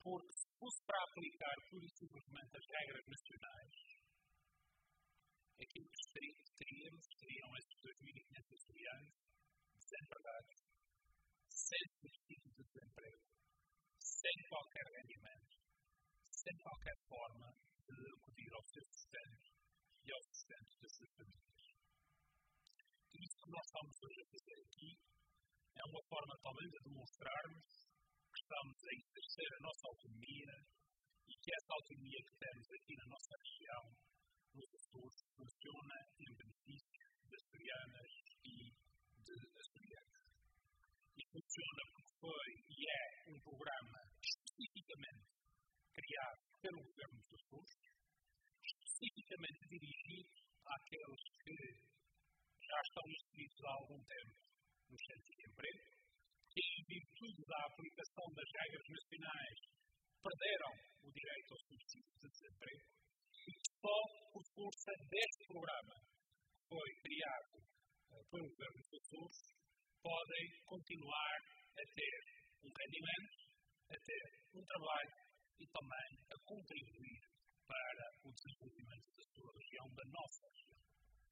porque se fosse para aplicar pura e simplesmente as regras nacionais, aquilo que teríamos seriam esses 2.500 estudantes desempregados, sem subsídio de desemprego, sem qualquer rendimento, sem qualquer forma de acudir ao seu sustento e ao sustento das suas famílias. E isso que nós estamos hoje a fazer aqui é uma forma também de demonstrarmos que estamos a exercer a nossa autonomia e que essa autonomia que temos aqui na nossa região, no futuro, funciona em benefício das açorianas e de açorianos. E funciona porque foi e é um programa especificamente criado pelo Governo dos Açores, especificamente dirigido àqueles que já estão inscritos há algum tempo nos centros de emprego, que em virtude da aplicação das regras nacionais perderam o direito ao subsídio de desemprego e que só por força deste programa que foi criado pelo Governo dos Açores podem continuar a ter um rendimento, a ter um trabalho e também a contribuir para o desenvolvimento da sua região, da nossa região.